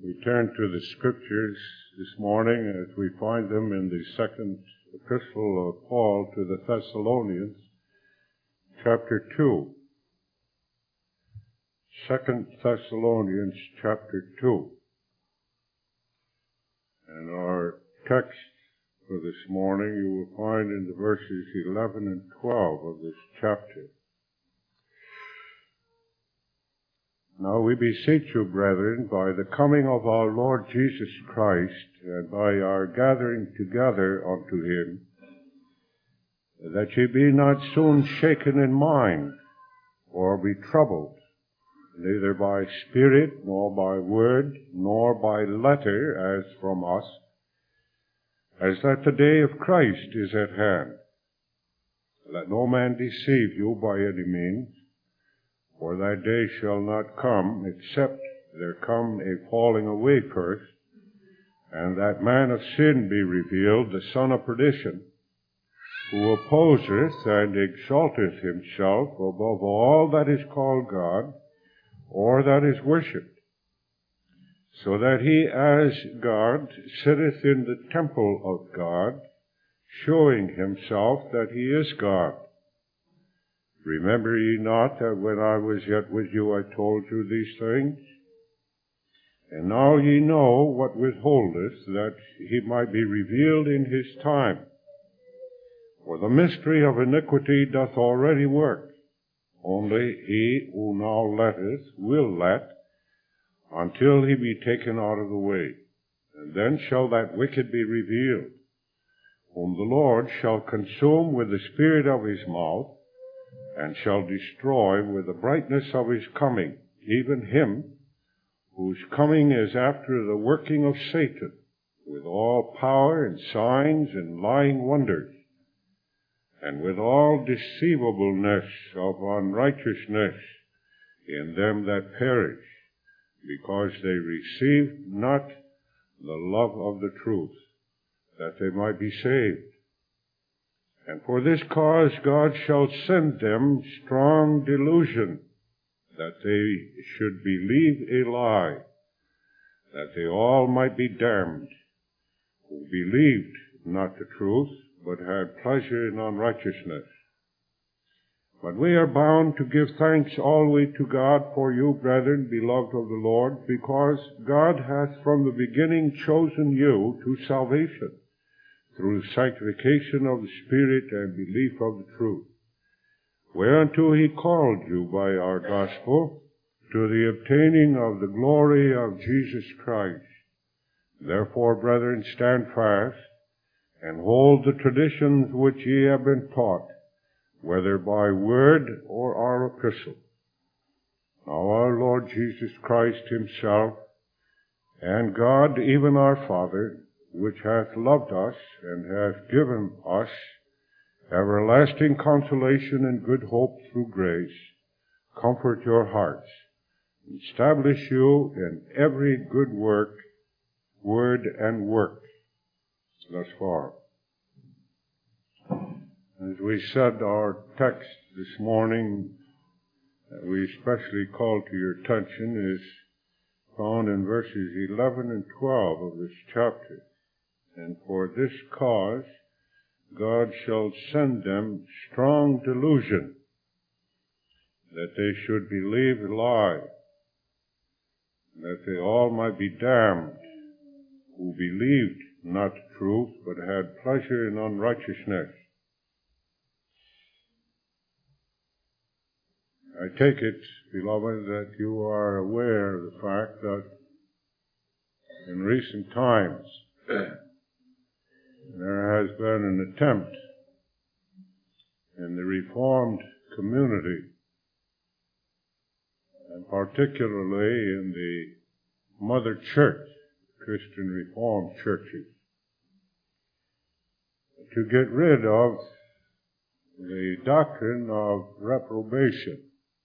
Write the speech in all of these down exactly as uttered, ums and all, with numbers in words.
We turn to the Scriptures this morning as we find them in the second epistle of Paul to the Thessalonians, chapter two. Second Thessalonians, chapter two. And our text for this morning you will find in the verses eleven and twelve of this chapter. Now we beseech you, brethren, by the coming of our Lord Jesus Christ, and by our gathering together unto him, that ye be not soon shaken in mind, or be troubled, neither by spirit, nor by word, nor by letter, as from us, as that the day of Christ is at hand. Let no man deceive you by any means, for that day shall not come, except there come a falling away first, and that man of sin be revealed, the son of perdition, who opposeth and exalteth himself above all that is called God, or that is worshipped, so that he as God sitteth in the temple of God, showing himself that he is God. Remember ye not that when I was yet with you I told you these things? And now ye know what withholdeth, that he might be revealed in his time. For the mystery of iniquity doth already work. Only he who now letteth will let, until he be taken out of the way. And then shall that wicked be revealed, whom the Lord shall consume with the spirit of his mouth, and shall destroy with the brightness of his coming, even him whose coming is after the working of Satan, with all power and signs and lying wonders, and with all deceivableness of unrighteousness in them that perish, because they received not the love of the truth, that they might be saved. And for this cause God shall send them strong delusion, that they should believe a lie, that they all might be damned, who believed not the truth, but had pleasure in unrighteousness. But we are bound to give thanks always to God for you, brethren, beloved of the Lord, because God hath from the beginning chosen you to salvation, through sanctification of the Spirit and belief of the truth, whereunto he called you by our gospel, to the obtaining of the glory of Jesus Christ. Therefore, brethren, stand fast, and hold the traditions which ye have been taught, whether by word or our epistle. Now our Lord Jesus Christ himself, and God, even our Father, which hath loved us, and hath given us everlasting consolation and good hope through grace, comfort your hearts, establish you in every good work, word, and work. Thus far. As we said, our text this morning that we especially call to your attention is found in verses eleven and twelve of this chapter. And for this cause God shall send them strong delusion, that they should believe a lie, that they all might be damned, who believed not the truth, but had pleasure in unrighteousness. I take it, beloved, that you are aware of the fact that in recent times there has been an attempt in the Reformed community, and particularly in the Mother Church, Christian Reformed churches, to get rid of the doctrine of reprobation.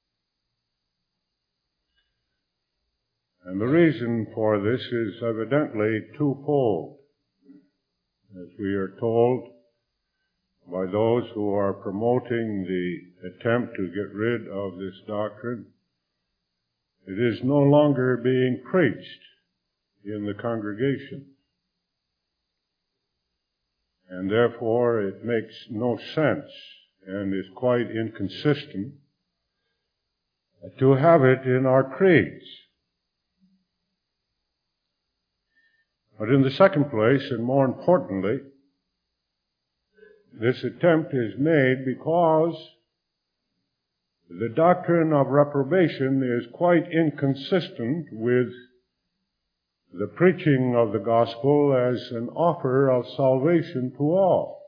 And the reason for this is evidently twofold. As we are told by those who are promoting the attempt to get rid of this doctrine, it is no longer being preached in the congregation. And therefore it makes no sense and is quite inconsistent to have it in our creeds. But in the second place, and more importantly, this attempt is made because the doctrine of reprobation is quite inconsistent with the preaching of the gospel as an offer of salvation to all.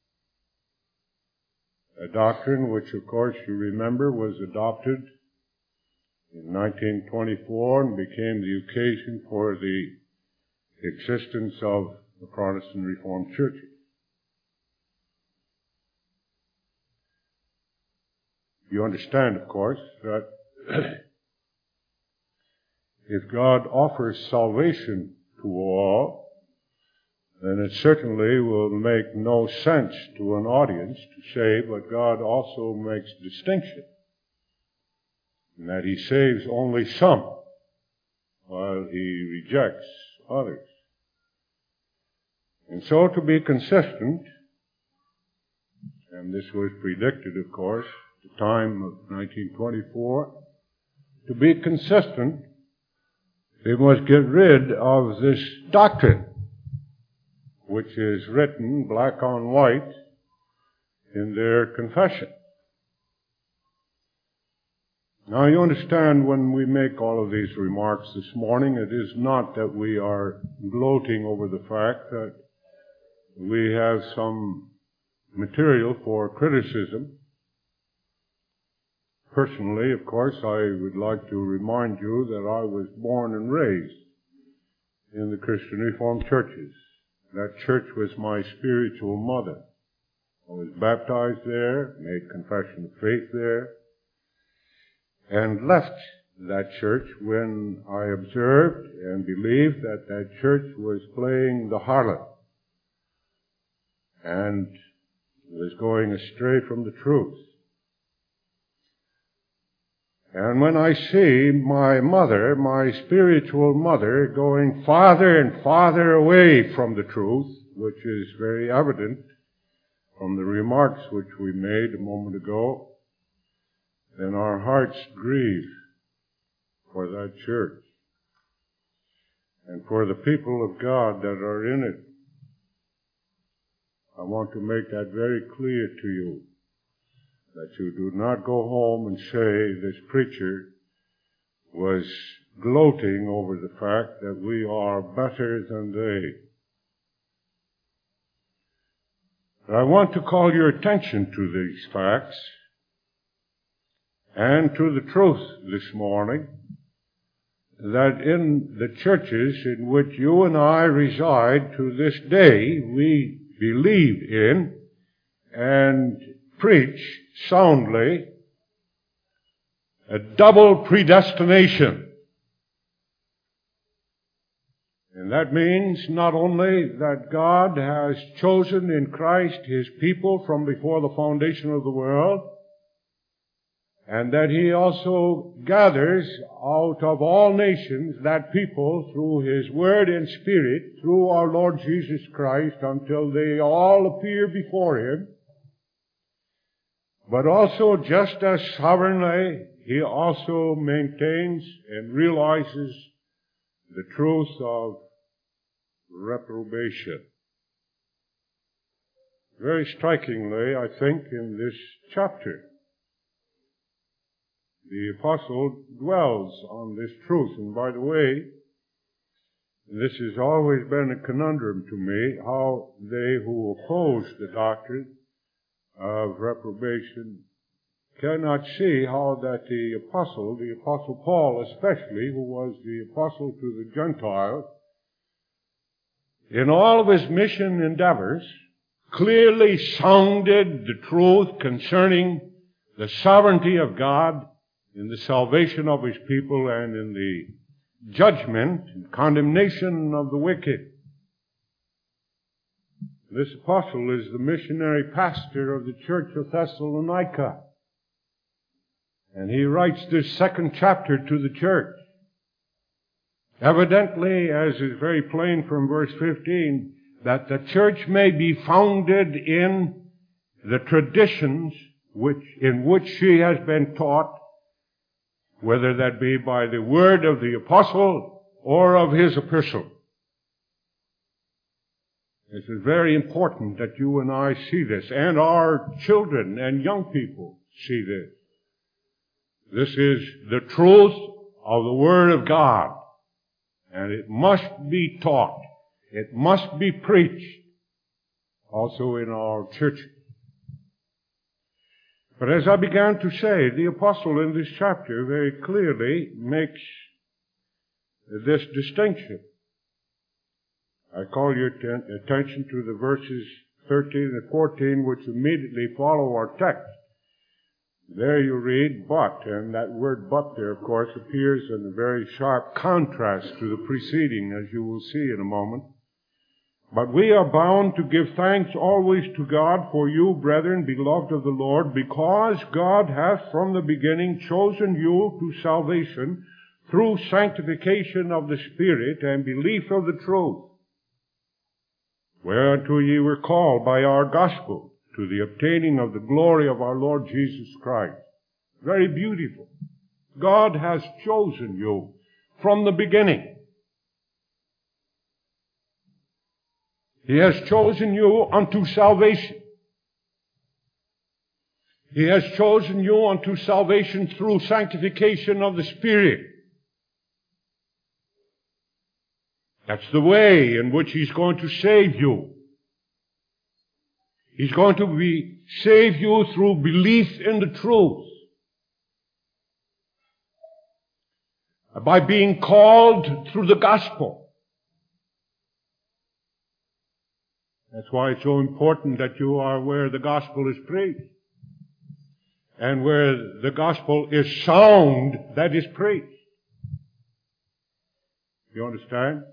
A doctrine which, of course, you remember was adopted in nineteen twenty-four and became the occasion for the existence of the Protestant Reformed churches. You understand, of course, that if God offers salvation to all, then it certainly will make no sense to an audience to say, but God also makes distinction, and that He saves only some, while He rejects others. And so to be consistent, and this was predicted, of course, at the time of nineteen twenty-four, to be consistent, they must get rid of this doctrine, which is written black on white in their confession. Now you understand, when we make all of these remarks this morning, it is not that we are gloating over the fact that we have some material for criticism. Personally, of course, I would like to remind you that I was born and raised in the Christian Reformed churches. That church was my spiritual mother. I was baptized there, made confession of faith there, and left that church when I observed and believed that that church was playing the harlot and was going astray from the truth. And when I see my mother, my spiritual mother, going farther and farther away from the truth, which is very evident from the remarks which we made a moment ago, then our hearts grieve for that church and for the people of God that are in it. I want to make that very clear to you, that you do not go home and say this preacher was gloating over the fact that we are better than they. But I want to call your attention to these facts and to the truth this morning, that in the churches in which you and I reside to this day, we believe in and preach soundly a double predestination. And that means not only that God has chosen in Christ His people from before the foundation of the world, and that He also gathers out of all nations that people through His Word and Spirit, through our Lord Jesus Christ, until they all appear before Him. But also, just as sovereignly, He also maintains and realizes the truth of reprobation. Very strikingly, I think, in this chapter, the apostle dwells on this truth. And by the way, this has always been a conundrum to me, how they who oppose the doctrine of reprobation cannot see how that the apostle, the apostle Paul especially, who was the apostle to the Gentiles, in all of his mission endeavors, clearly sounded the truth concerning the sovereignty of God in the salvation of His people and in the judgment and condemnation of the wicked. This apostle is the missionary pastor of the church of Thessalonica. And he writes this second chapter to the church. Evidently, as is very plain from verse fifteen, that the church may be founded in the traditions which, in which she has been taught, whether that be by the word of the apostle or of his epistle. This is very important that you and I see this, and our children and young people see this. This is the truth of the Word of God, and it must be taught. It must be preached also in our churches. But as I began to say, the apostle in this chapter very clearly makes this distinction. I call your ten- attention to the verses thirteen and fourteen, which immediately follow our text. There you read, but, and that word but there, of course, appears in a very sharp contrast to the preceding, as you will see in a moment. But we are bound to give thanks always to God for you, brethren, beloved of the Lord, because God hath from the beginning chosen you to salvation through sanctification of the Spirit and belief of the truth, whereunto ye were called by our gospel, to the obtaining of the glory of our Lord Jesus Christ. Very beautiful. God has chosen you from the beginning. He has chosen you unto salvation. He has chosen you unto salvation through sanctification of the Spirit. That's the way in which He's going to save you. He's going to be, save you through belief in the truth. By being called through the gospel. That's why it's so important that you are where the gospel is preached. And where the gospel is sound, that is preached. You understand?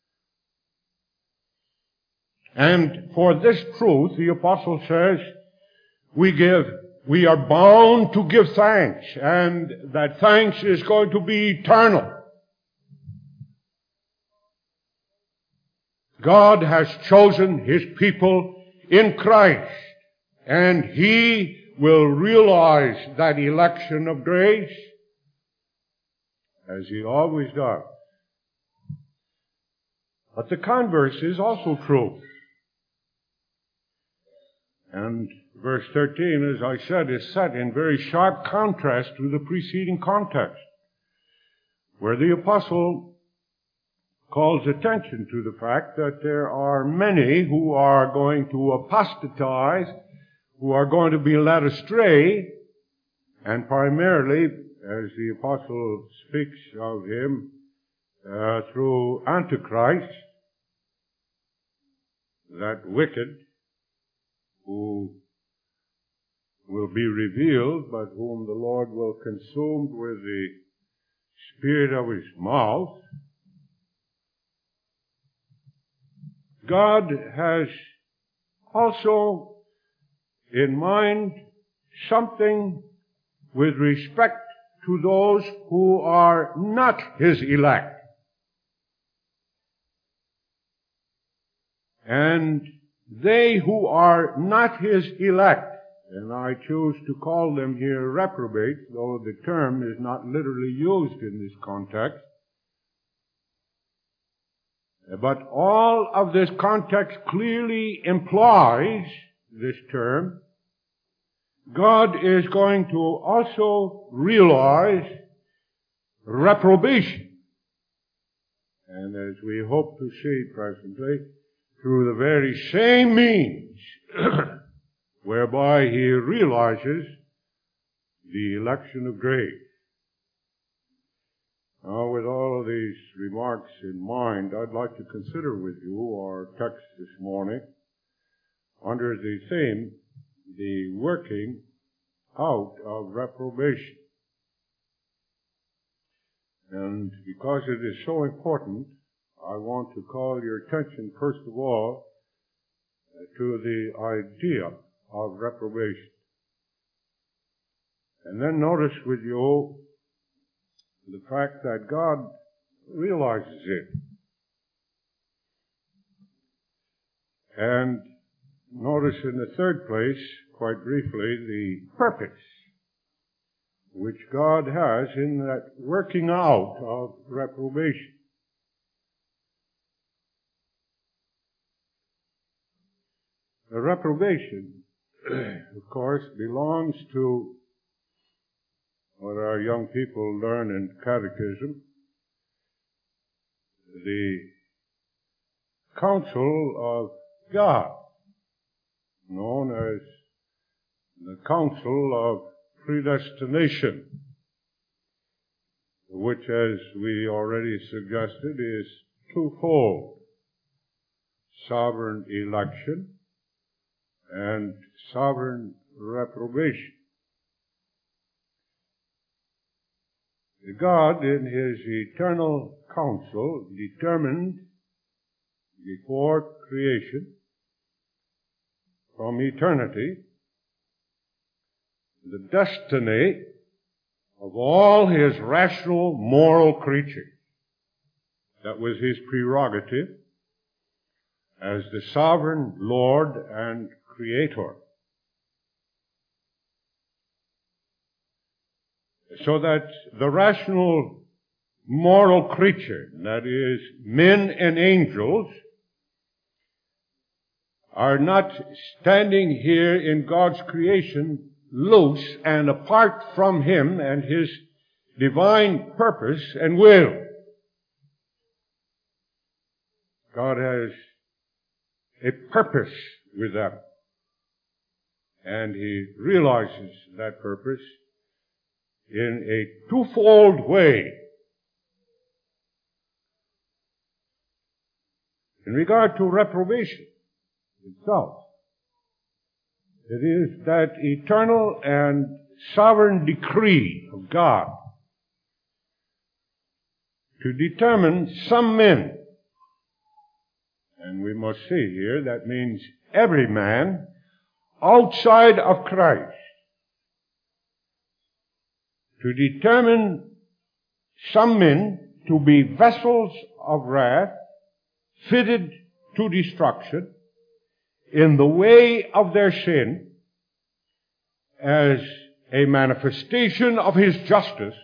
And for this truth, the apostle says, we give, we are bound to give thanks, and that thanks is going to be eternal. God has chosen His people in Christ, and He will realize that election of grace, as He always does. But the converse is also true. And verse thirteen, as I said, is set in very sharp contrast to the preceding context, where the apostle calls attention to the fact that there are many who are going to apostatize, who are going to be led astray, and primarily, as the apostle speaks of him, uh, through Antichrist, that wicked, who will be revealed, but whom the Lord will consume with the spirit of His mouth. God has also in mind something with respect to those who are not His elect. And they who are not His elect, and I choose to call them here reprobates, though the term is not literally used in this context, but all of this context clearly implies this term. God is going to also realize reprobation. And as we hope to see presently, through the very same means whereby He realizes the election of grace. Now, with all of these remarks in mind, I'd like to consider with you our text this morning under the theme, the working out of reprobation. And because it is so important, I want to call your attention, first of all, to the idea of reprobation. And then notice with you the fact that God realizes it. And notice in the third place, quite briefly, the purpose which God has in that working out of reprobation. The reprobation, of course, belongs to what our young people learn in catechism, the counsel of God, known as the counsel of predestination, which, as we already suggested, is twofold: sovereign election and sovereign reprobation. God, in His eternal counsel, determined before creation, from eternity, the destiny of all His rational, moral creatures. That was His prerogative as the sovereign Lord and Creator. So that the rational, moral creature, that is, men and angels, are not standing here in God's creation loose and apart from Him and His divine purpose and will. God has a purpose with them, and He realizes that purpose in a twofold way. In regard to reprobation itself, it is that eternal and sovereign decree of God to determine some men, and we must see here that means every man outside of Christ, to determine some men to be vessels of wrath, fitted to destruction, in the way of their sin, as a manifestation of His justice,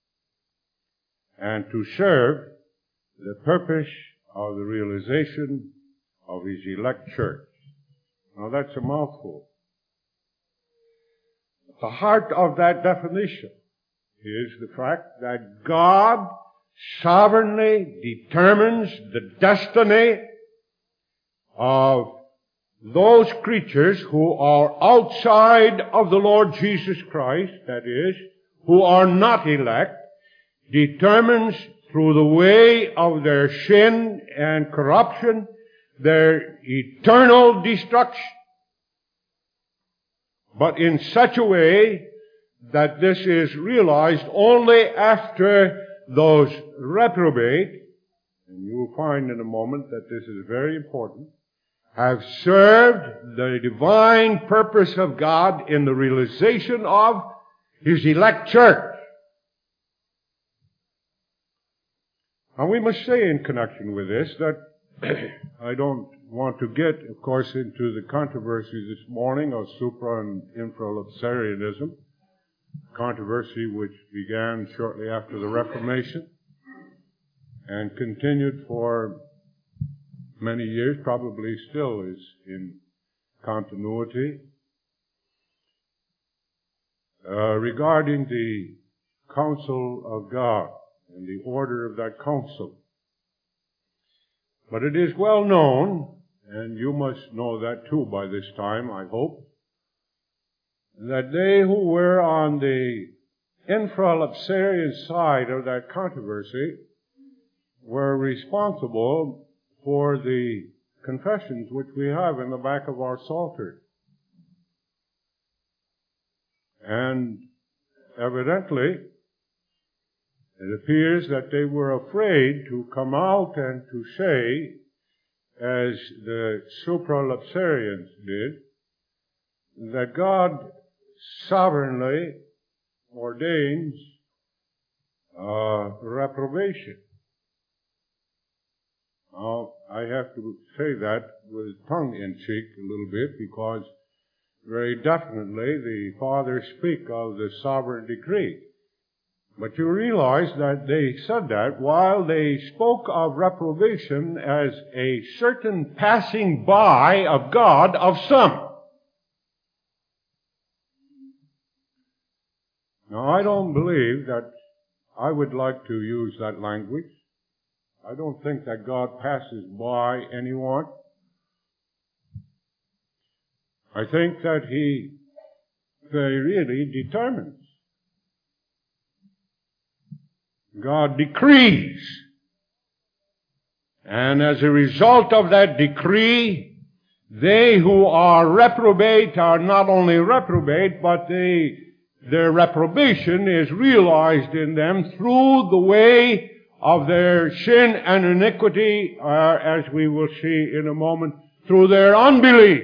and to serve the purpose of the realization of His elect church. Now that's a mouthful. At the heart of that definition is the fact that God sovereignly determines the destiny of those creatures who are outside of the Lord Jesus Christ, that is, who are not elect, determines through the way of their sin and corruption their eternal destruction. But in such a way that this is realized only after those reprobate, and you will find in a moment that this is very important, have served the divine purpose of God in the realization of His elect church. And we must say in connection with this that I don't want to get, of course, into the controversy this morning of supra and infralapsarianism, controversy which began shortly after the Reformation and continued for many years, probably still is in continuity, uh, regarding the counsel of God and the order of that counsel. But it is well known, and you must know that too by this time, I hope, that they who were on the infralapsarian side of that controversy were responsible for the confessions which we have in the back of our psalter. And evidently, it appears that they were afraid to come out and to say, as the supralapsarians did, that God sovereignly ordains uh, reprobation. I have to say that with tongue in cheek a little bit, because very definitely the Fathers speak of the sovereign decree. But you realize that they said that while they spoke of reprobation as a certain passing by of God of some. Now, I don't believe that I would like to use that language. I don't think that God passes by anyone. I think that He very really determines. God decrees. And as a result of that decree, they who are reprobate are not only reprobate, but they, their reprobation is realized in them through the way of their sin and iniquity, uh, as we will see in a moment, through their unbelief.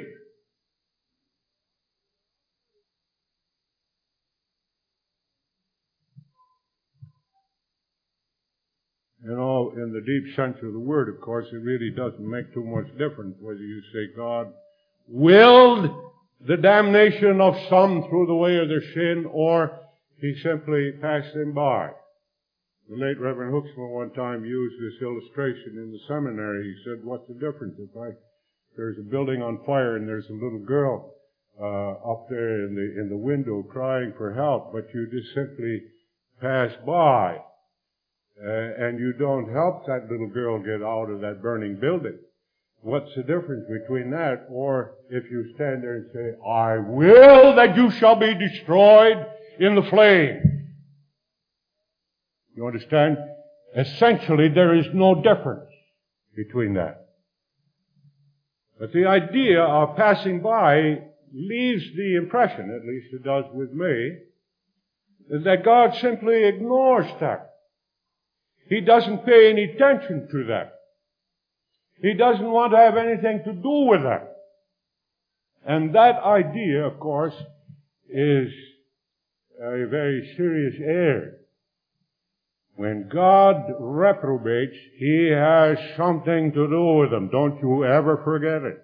You know, in the deep sense of the word, of course, it really doesn't make too much difference whether you say God willed the damnation of some through the way of their sin, or He simply passed them by. The late Reverend Hooksma one time used this illustration in the seminary. He said, what's the difference if I, there's a building on fire and there's a little girl uh, up there in the, in the window crying for help, but you just simply pass by. Uh, and you don't help that little girl get out of that burning building. What's the difference between that or if you stand there and say, I will that you shall be destroyed in the flame? You understand? Essentially, there is no difference between that. But the idea of passing by leaves the impression, at least it does with me, that God simply ignores that. He doesn't pay any attention to that. He doesn't want to have anything to do with that. And that idea, of course, is a very serious error. When God reprobates, He has something to do with them. Don't you ever forget it.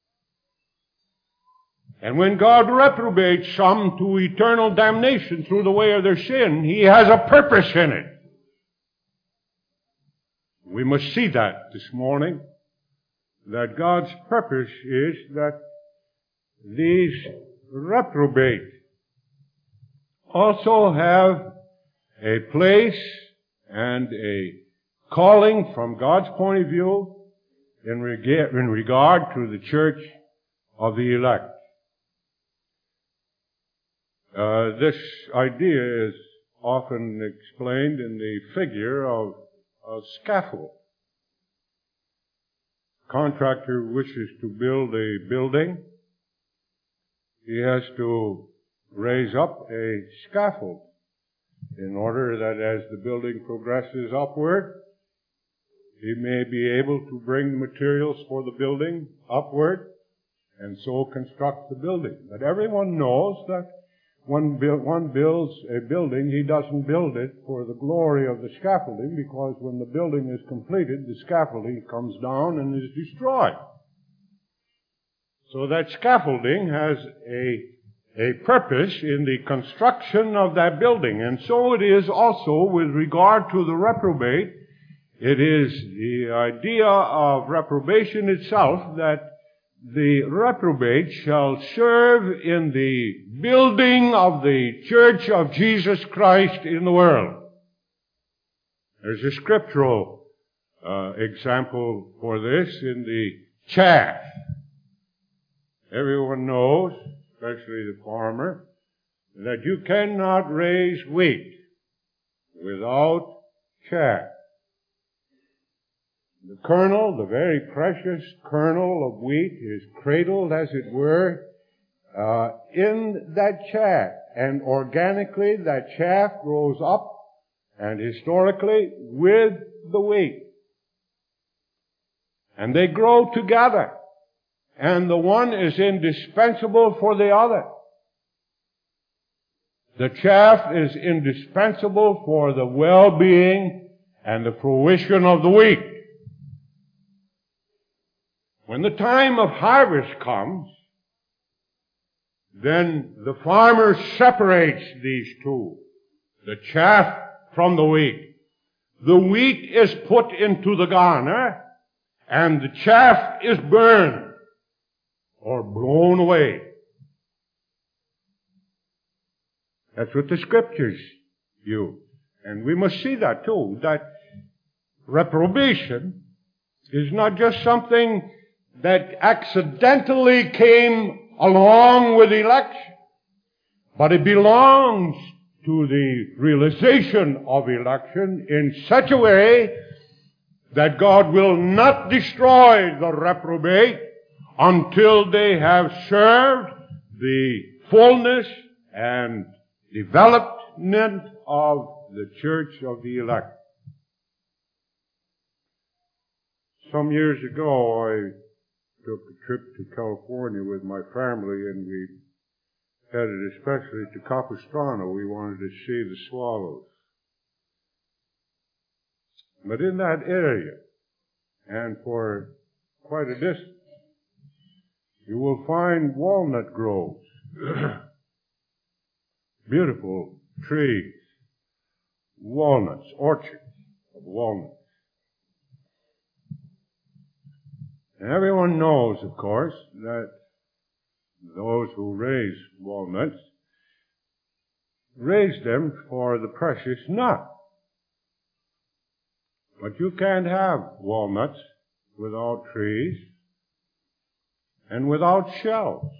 And when God reprobates some to eternal damnation through the way of their sin, He has a purpose in it. We must see that this morning, that God's purpose is that these reprobate also have a place and a calling from God's point of view in regard, in regard to the church of the elect. Uh, this idea is often explained in the figure of a scaffold. Contractor wishes to build a building. He has to raise up a scaffold in order that as the building progresses upward, he may be able to bring materials for the building upward and so construct the building. But everyone knows that when one builds a building, he doesn't build it for the glory of the scaffolding, because when the building is completed, the scaffolding comes down and is destroyed. So that scaffolding has a, a purpose in the construction of that building. And so it is also with regard to the reprobate. It is the idea of reprobation itself that the reprobate shall serve in the building of the church of Jesus Christ in the world. There's a scriptural uh, example for this in the chaff. Everyone knows, especially the farmer, that you cannot raise wheat without chaff. The kernel, the very precious kernel of wheat, is cradled, as it were, uh, in that chaff. And organically, that chaff grows up, and historically, with the wheat. And they grow together. And the one is indispensable for the other. The chaff is indispensable for the well-being and the fruition of the wheat. When the time of harvest comes, then the farmer separates these two, the chaff from the wheat. The wheat is put into the garner, and the chaff is burned or blown away. That's what the Scriptures use. And we must see that too, that reprobation is not just something that accidentally came along with election, but it belongs to the realization of election in such a way that God will not destroy the reprobate until they have served the fullness and development of the church of the elect. Some years ago, I took a trip to California with my family, and we headed especially to Capistrano. We wanted to see the swallows. But in that area, and for quite a distance, you will find walnut groves. Beautiful trees, walnuts, orchards of walnuts. And everyone knows, of course, that those who raise walnuts raise them for the precious nut. But you can't have walnuts without trees and without shells.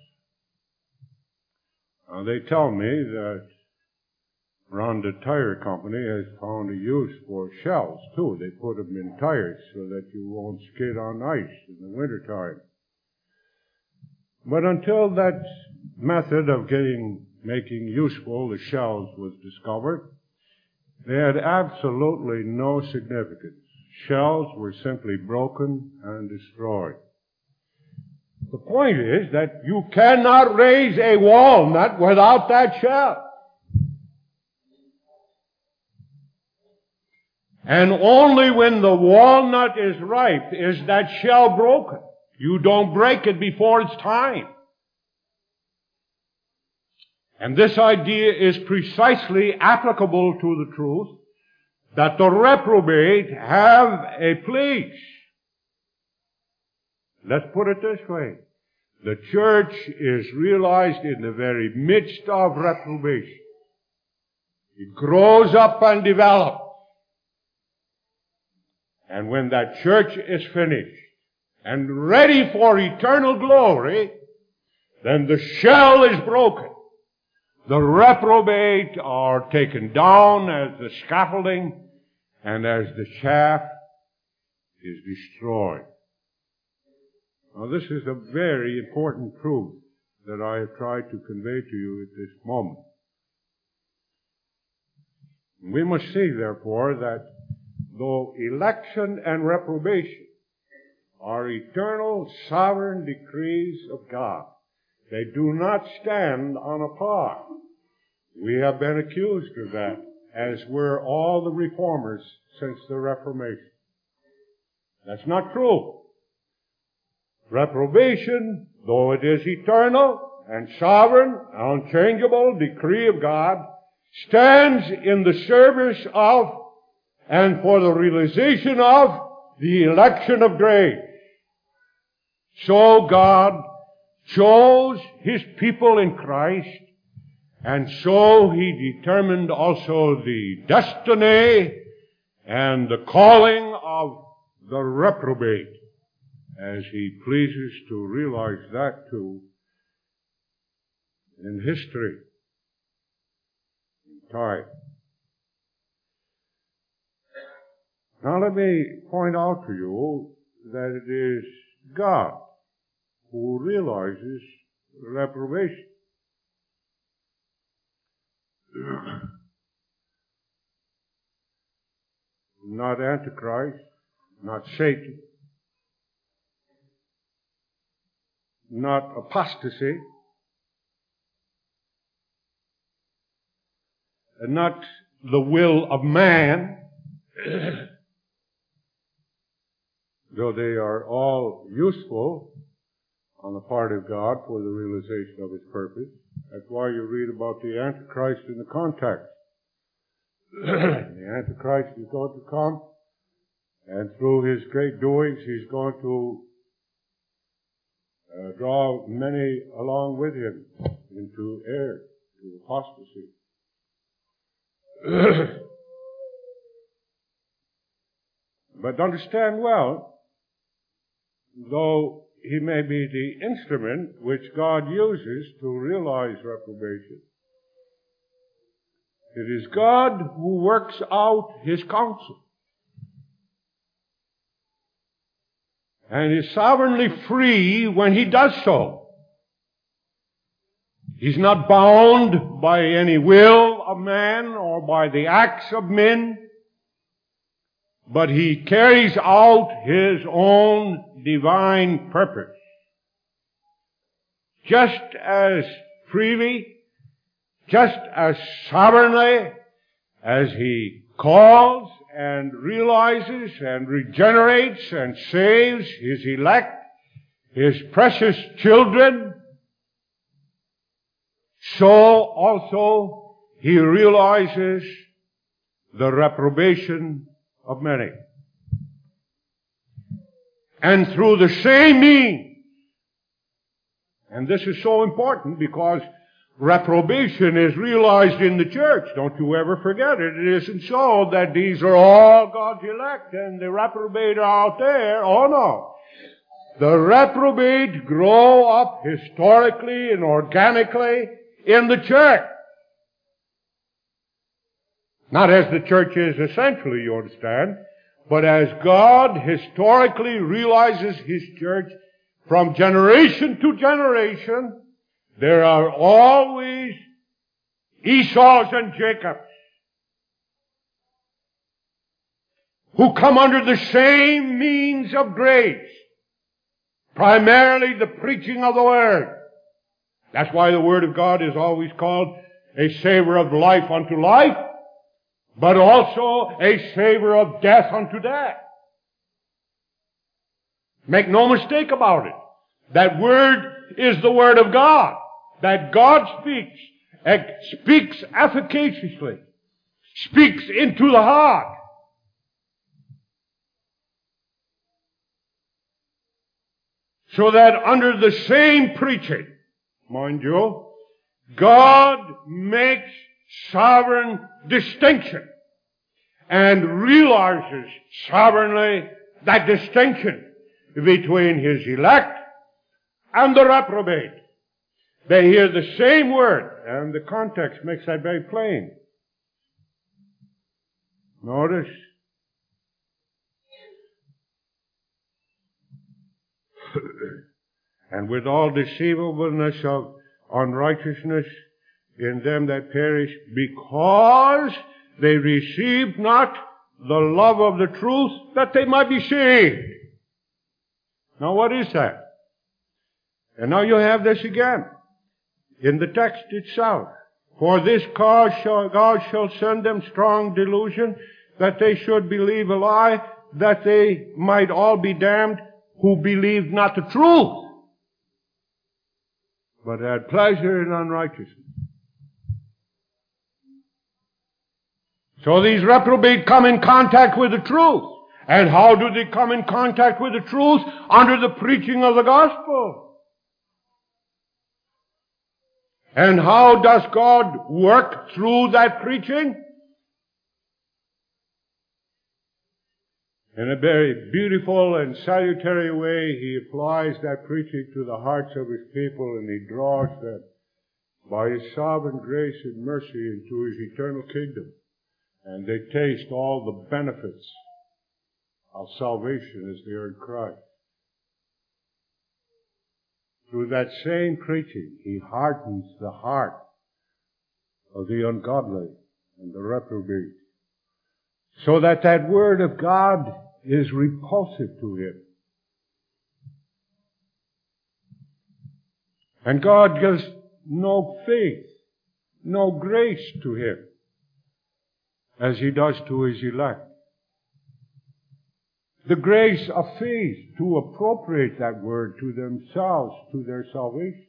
Now, they tell me that Ronda Tire Company has found a use for shells, too. They put them in tires so that you won't skid on ice in the wintertime. But until that method of getting, making useful the shells was discovered, they had absolutely no significance. Shells were simply broken and destroyed. The point is that you cannot raise a walnut without that shell. And only when the walnut is ripe is that shell broken. You don't break it before it's time. And this idea is precisely applicable to the truth that the reprobate have a place. Let's put it this way. The church is realized in the very midst of reprobation. It grows up and develops. And when that church is finished and ready for eternal glory, then the shell is broken. The reprobate are taken down as the scaffolding, and as the chaff is destroyed. Now, this is a very important truth that I have tried to convey to you at this moment. We must see, therefore, that though election and reprobation are eternal sovereign decrees of God, they do not stand on a par. We have been accused of that, as were all the reformers since the Reformation. That's not true. Reprobation, though it is eternal and sovereign, unchangeable decree of God, stands in the service of and for the realization of the election of grace. So God chose His people in Christ, and so He determined also the destiny and the calling of the reprobate, as He pleases to realize that too in history, in time. Now let me point out to you that it is God who realizes reprobation. Not Antichrist, not Satan, not apostasy, and not the will of man. though they are all useful on the part of God for the realization of His purpose. That's why you read about the Antichrist in the context. The Antichrist is going to come, and through his great doings, he's going to uh, draw many along with him into error, to apostasy. But understand well, though he may be the instrument which God uses to realize reprobation, it is God who works out His counsel. And is sovereignly free when He does so. He's not bound by any will of man or by the acts of men, but He carries out His own divine purpose. Just as freely, just as sovereignly as He calls and realizes and regenerates and saves His elect, His precious children, so also He realizes the reprobation of many. And through the same means, and this is so important because reprobation is realized in the church. Don't you ever forget it. It isn't so that these are all God's elect and the reprobate are out there. Oh no. The reprobate grow up historically and organically in the church. Not as the church is essentially, you understand, but as God historically realizes His church from generation to generation. There are always Esau's and Jacob's who come under the same means of grace, primarily the preaching of the Word. That's why the Word of God is always called a savor of life unto life, but also a savor of death unto death. Make no mistake about it. That Word is the Word of God. That God speaks, speaks efficaciously, speaks into the heart. So that under the same preaching, mind you, God makes sovereign distinction and realizes sovereignly that distinction between His elect and the reprobate. They hear the same word, and the context makes that very plain. Notice, and with all deceivableness of unrighteousness in them that perish, because they received not the love of the truth, that they might be saved. Now what is that? And now you have this again in the text itself. For this cause shall, God shall send them strong delusion, that they should believe a lie, that they might all be damned who believed not the truth, but had pleasure in unrighteousness. So these reprobate come in contact with the truth. And how do they come in contact with the truth? Under the preaching of the gospel. And how does God work through that preaching? In a very beautiful and salutary way, He applies that preaching to the hearts of His people, and He draws them by His sovereign grace and mercy into His eternal kingdom. And they taste all the benefits of salvation as they are in Christ. Through that same preaching, He hardens the heart of the ungodly and the reprobate, so that that Word of God is repulsive to him. And God gives no faith, no grace to him, as He does to His elect. the grace of faith to appropriate that word to themselves, to their salvation.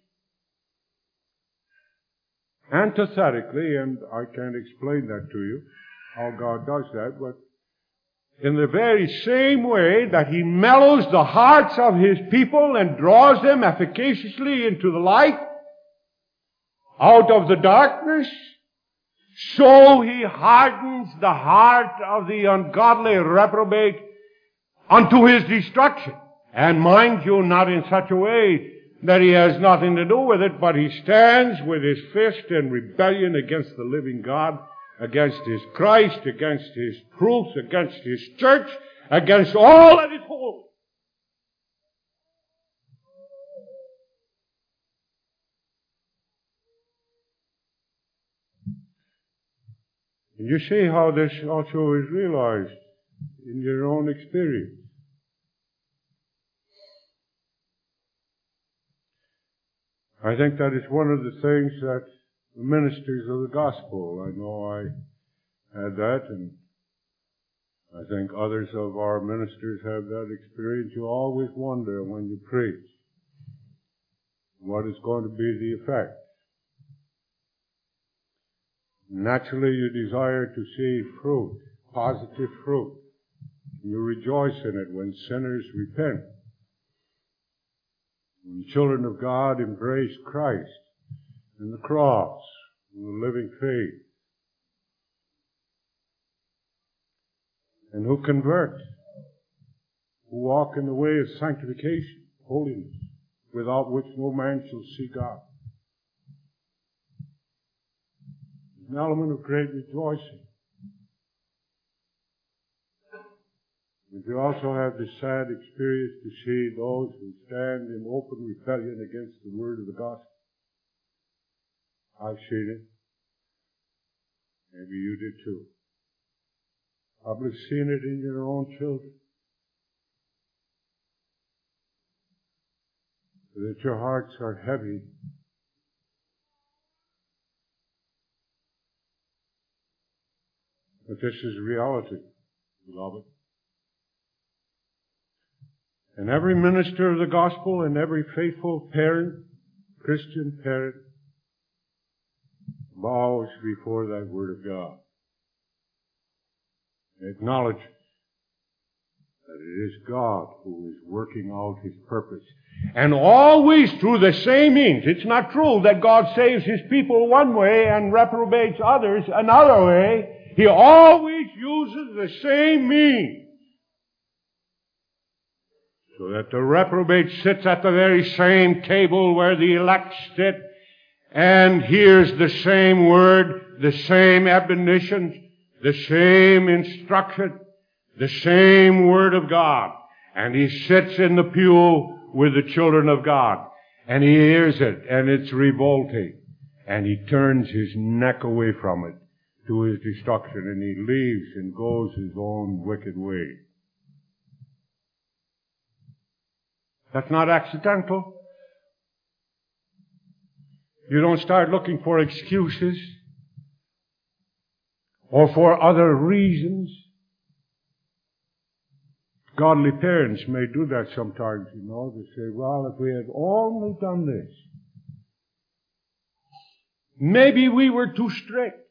Antithetically, and I can't explain that to you, how God does that, but in the very same way that He mellows the hearts of His people and draws them efficaciously into the light, out of the darkness, so He hardens the heart of the ungodly reprobate unto his destruction. And mind you, not in such a way that he has nothing to do with it, but he stands with his fist in rebellion against the living God, against His Christ, against His truth, against His church, against all that is holy. And you see how this also is realized in your own experience. I think that is one of the things that the ministers of the gospel, I know I had that, and I think others of our ministers have that experience. You always wonder when you preach what is going to be the effect. Naturally, you desire to see fruit, positive fruit. You rejoice in it when sinners repent. When children of God embrace Christ and the cross and the living faith. And who convert, who walk in the way of sanctification, holiness, without which no man shall see God. There's an element of great rejoicing. But you also have the sad experience to see those who stand in open rebellion against the word of the gospel. I've seen it. Maybe you did too. Probably seen it in your own children. That your hearts are heavy. But this is reality, beloved. And every minister of the gospel and every faithful parent, Christian parent, bows before that word of God. Acknowledge that it is God who is working out His purpose. And always through the same means. It's not true that God saves His people one way and reprobates others another way. He always uses the same means. So that the reprobate sits at the very same table where the elect sit and hears the same word, the same admonitions, the same instruction, the same word of God. And he sits in the pew with the children of God. And he hears it, and it's revolting. And he turns his neck away from it to his destruction, and he leaves and goes his own wicked way. That's not accidental. You don't start looking for excuses or for other reasons. Godly parents may do that sometimes, you know. They say, well, if we had only done this. Maybe we were too strict.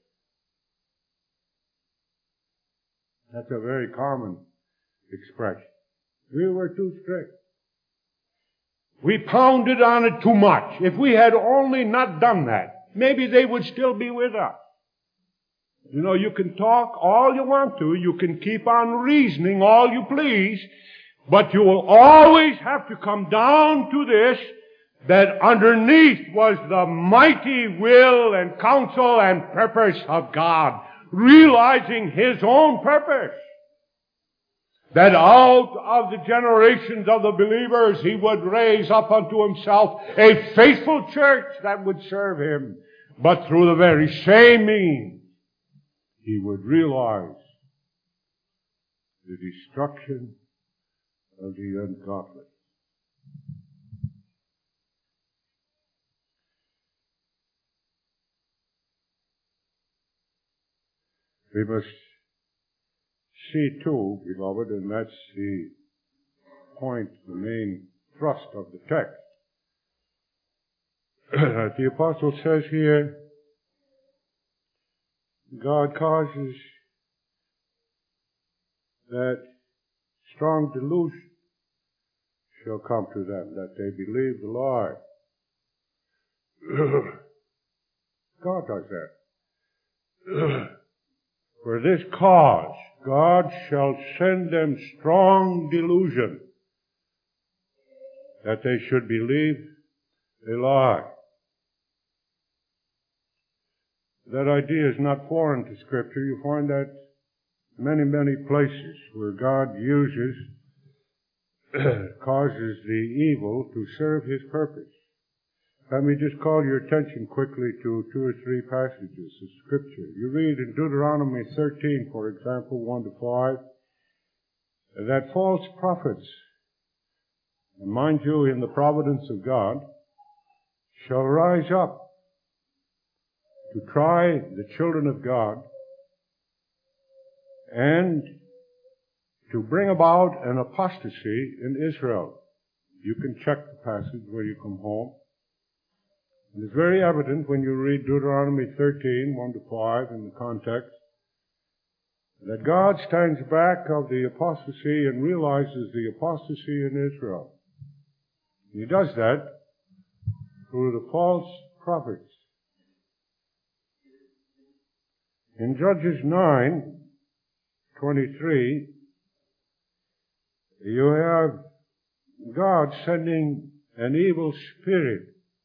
That's a very common expression. We were too strict. We pounded on it too much. If we had only not done that, maybe they would still be with us. You know, you can talk all you want to. You can keep on reasoning all you please. But you will always have to come down to this, that underneath was the mighty will and counsel and purpose of God, realizing His own purpose. That out of the generations of the believers He would raise up unto Himself a faithful church that would serve Him. But through the very same means, He would realize the destruction of the ungodly. We must see too, beloved, and that's the point, the main thrust of the text. The apostle says here, God causes that strong delusion shall come to them, that they believe the lie. God does that. For this cause, God shall send them strong delusion, that they should believe a lie. That idea is not foreign to Scripture. You find that many, many places where God uses, causes the evil to serve His purpose. Let me just call your attention quickly to two or three passages of Scripture. You read in Deuteronomy thirteen, for example, one to five, that false prophets, and mind you, in the providence of God, shall rise up to try the children of God and to bring about an apostasy in Israel. You can check the passage when you come home. And it's very evident when you read Deuteronomy thirteen, one to five in the context, that God stands back of the apostasy and realizes the apostasy in Israel. He does that through the false prophets. In Judges nine, twenty-three, you have God sending an evil spirit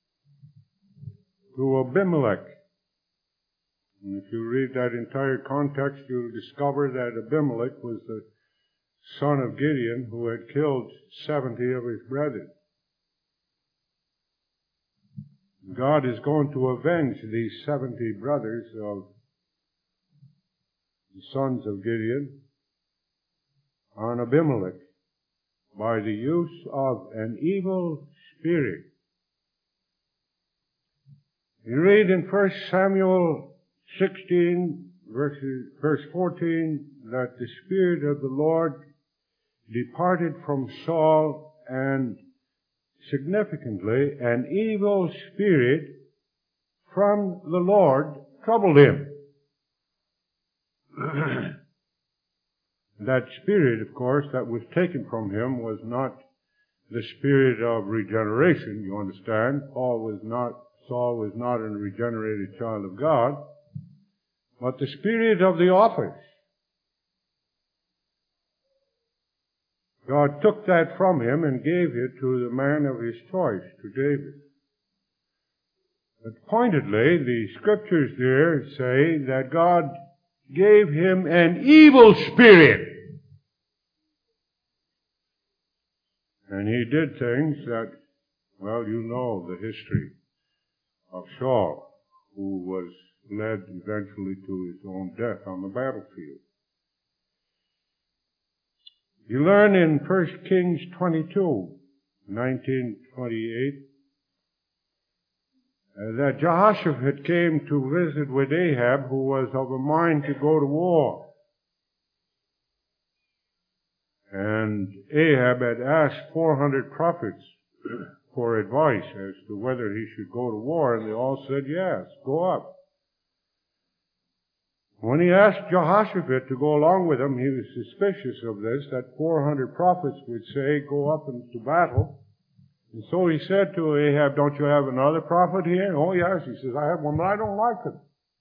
to Abimelech. And if you read that entire context, you'll discover that Abimelech was the son of Gideon who had killed seventy of his brethren. God is going to avenge these seventy brothers of the sons of Gideon on Abimelech by the use of an evil spirit. You read in First Samuel sixteen, verses, verse fourteen, that the Spirit of the Lord departed from Saul, and significantly, an evil spirit from the Lord troubled him. That spirit, of course, that was taken from him was not the spirit of regeneration, you understand. Paul was not, Saul was not a regenerated child of God, but the spirit of the office. God took that from him and gave it to the man of his choice, to David. But pointedly, the scriptures there say that God gave him an evil spirit. And he did things that, well, you know the history of Saul, who was led eventually to his own death on the battlefield. You learn in First Kings twenty-two, nineteen twenty-eight, uh, that Jehoshaphat came to visit with Ahab, who was of a mind to go to war. And Ahab had asked four hundred prophets for advice as to whether he should go to war, and they all said, yes, go up. When he asked Jehoshaphat to go along with him, he was suspicious of this, that four hundred prophets would say, go up into battle. And so he said to Ahab, don't you have another prophet here? Oh, yes. He says, I have one, but I don't like him.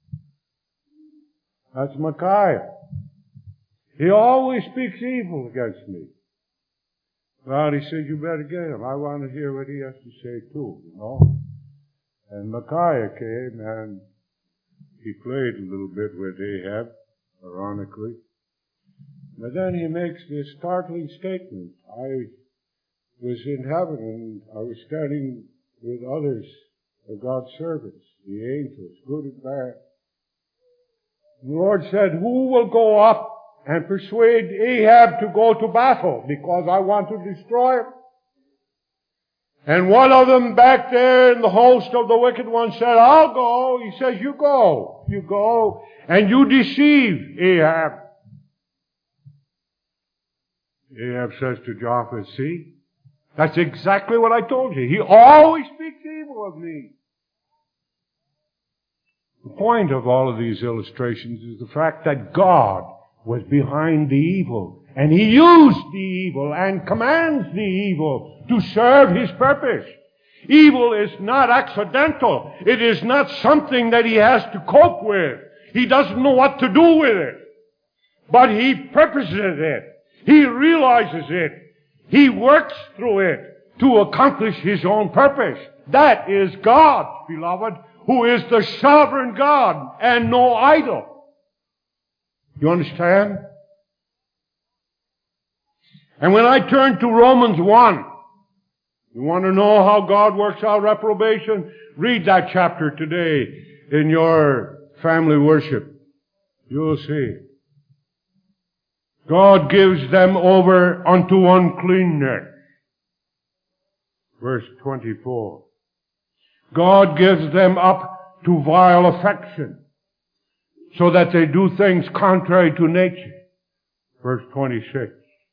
That's Micaiah. He always speaks evil against me. Well, he said, you better get him. I want to hear what he has to say too, you know. And Micaiah came, and he played a little bit with Ahab, ironically. But then he makes this startling statement. I was in heaven, and I was standing with others of God's servants, the angels, good and bad. And the Lord said, who will go up and persuade Ahab to go to battle? Because I want to destroy him. And one of them back there in the host of the wicked one said, I'll go. He says, you go. You go and you deceive Ahab. Ahab says to Jehoshaphat, see, that's exactly what I told you. He always speaks evil of me. The point of all of these illustrations is the fact that God was behind the evil, and He used the evil and commands the evil to serve His purpose. Evil is not accidental. It is not something that He has to cope with. He doesn't know what to do with it. But He purposes it. He realizes it. He works through it to accomplish His own purpose. That is God, beloved, who is the sovereign God and no idol. You understand? And when I turn to Romans one, you want to know how God works out reprobation? Read that chapter today in your family worship. You'll see. God gives them over unto uncleanness. Verse twenty-four. God gives them up to vile affection, so that they do things contrary to nature. Verse twenty-six.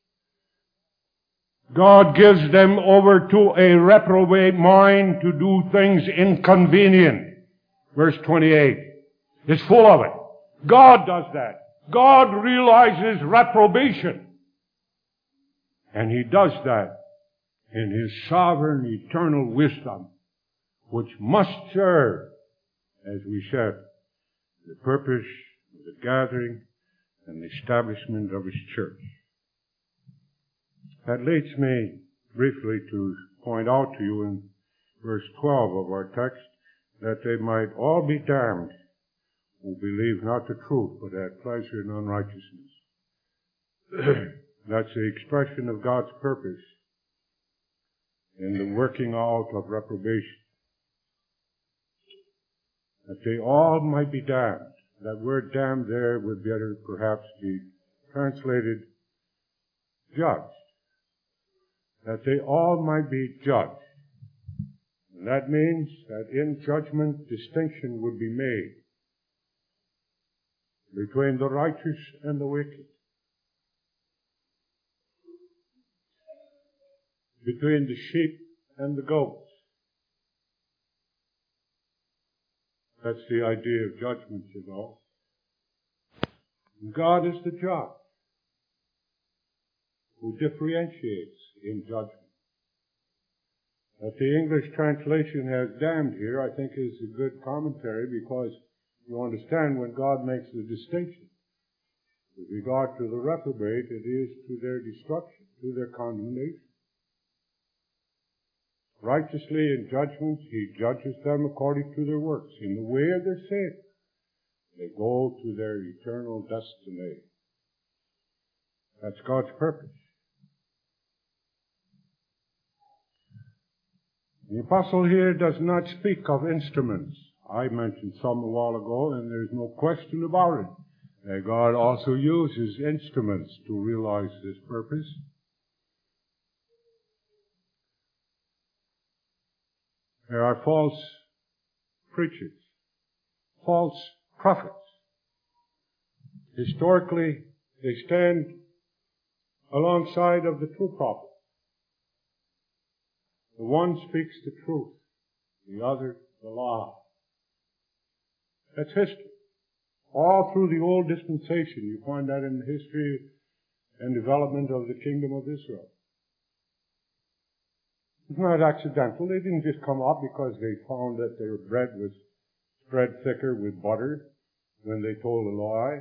God gives them over to a reprobate mind to do things inconvenient. Verse twenty-eight. It's full of it. God does that. God realizes reprobation. And He does that in His sovereign, eternal wisdom, which must serve, as we said, the purpose of the gathering and the establishment of His church. That leads me briefly to point out to you in verse twelve of our text that they might all be damned who believe not the truth, but had pleasure in unrighteousness. That's the expression of God's purpose in the working out of reprobation. That they all might be damned. That word damned there would better perhaps be translated judged. That they all might be judged. And that means that in judgment distinction would be made between the righteous and the wicked, between the sheep and the goats. That's the idea of judgment, you know. God is the judge who differentiates in judgment. That the English translation has damned here, I think, is a good commentary, because you understand when God makes the distinction. With regard to the reprobate, it is to their destruction, to their condemnation. Righteously in judgment, He judges them according to their works. In the way of their sin, they go to their eternal destiny. That's God's purpose. The apostle here does not speak of instruments. I mentioned some a while ago, and there's no question about it, that God also uses instruments to realize this purpose. There are false preachers, false prophets. Historically, they stand alongside of the true prophet. The one speaks the truth, the other the lie. That's history. All through the old dispensation, you find that in the history and development of the kingdom of Israel. It's not accidental. They didn't just come up because they found that their bread was spread thicker with butter when they told a lie.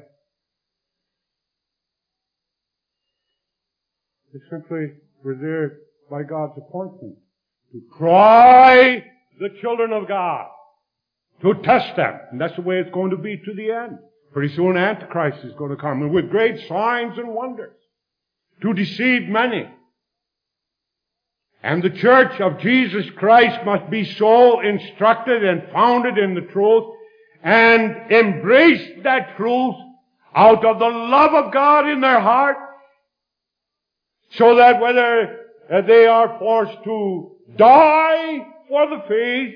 They simply were there by God's appointment to try the children of God, to test them. And that's the way it's going to be to the end. Pretty soon Antichrist is going to come, and with great signs and wonders, to deceive many. And the church of Jesus Christ must be so instructed and founded in the truth and embrace that truth out of the love of God in their heart, so that whether uh, they are forced to die for the faith,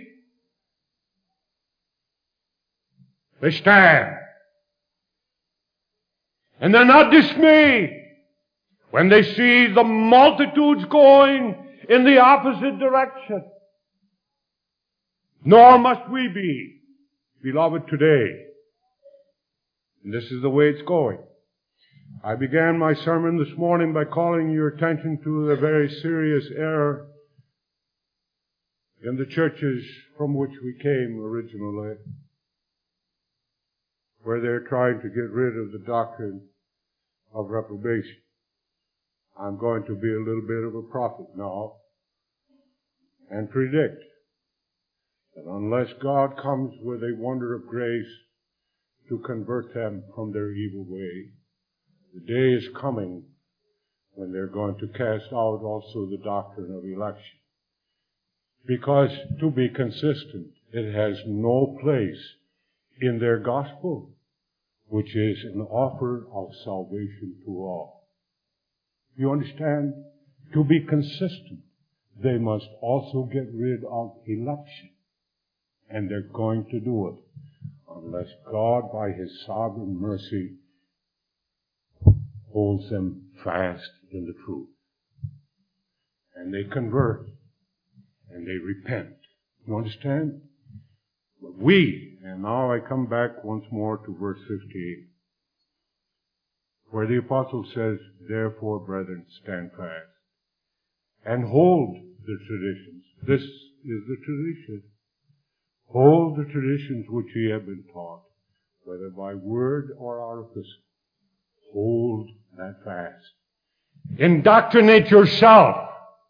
they stand. And they're not dismayed when they see the multitudes going in the opposite direction. Nor must we be, beloved, today. And this is the way it's going. I began my sermon this morning by calling your attention to the very serious error in the churches from which we came originally, where they're trying to get rid of the doctrine of reprobation. I'm going to be a little bit of a prophet now and predict that unless God comes with a wonder of grace to convert them from their evil way, the day is coming when they're going to cast out also the doctrine of election. Because, to be consistent, it has no place in their gospel, which is an offer of salvation to all. You understand? To be consistent, they must also get rid of election. And they're going to do it unless God, by His sovereign mercy, holds them fast in the truth. And they convert. And they repent. You understand? But we, and now I come back once more to verse fifty-eight, where the apostle says, "Therefore, brethren, stand fast, and hold the traditions." This is the tradition. Hold the traditions which ye have been taught, whether by word or artifice. Hold that fast. Indoctrinate yourself.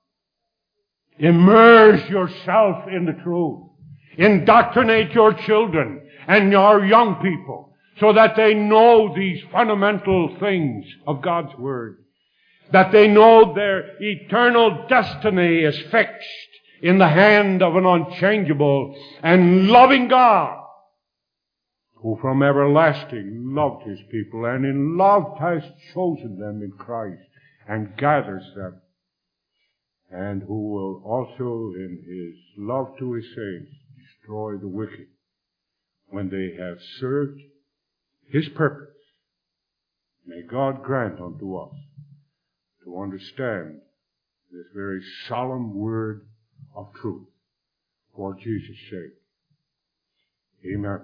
Immerse yourself in the truth. Indoctrinate your children and your young people so that they know these fundamental things of God's Word. That they know their eternal destiny is fixed in the hand of an unchangeable and loving God, who from everlasting loved His people and in love has chosen them in Christ and gathers them, and who will also in His love to His saints destroy the wicked when they have served His purpose. May God grant unto us to understand this very solemn word of truth for Jesus' sake. Amen.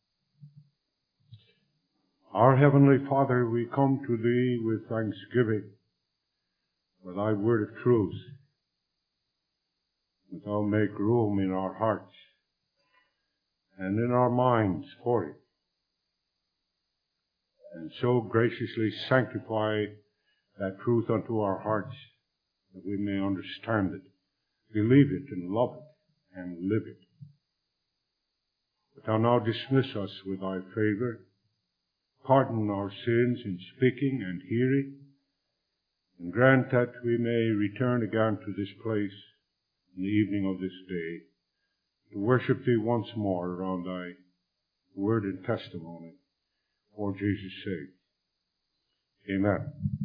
Our Heavenly Father, we come to Thee with thanksgiving for Thy word of truth. That Thou make room in our hearts and in our minds for it, and so graciously sanctify that truth unto our hearts that we may understand it, believe it, and love it, and live it. But Thou now dismiss us with Thy favor, pardon our sins in speaking and hearing, and grant that we may return again to this place in the evening of this day, to worship Thee once more around Thy word and testimony, for Jesus' sake. Amen.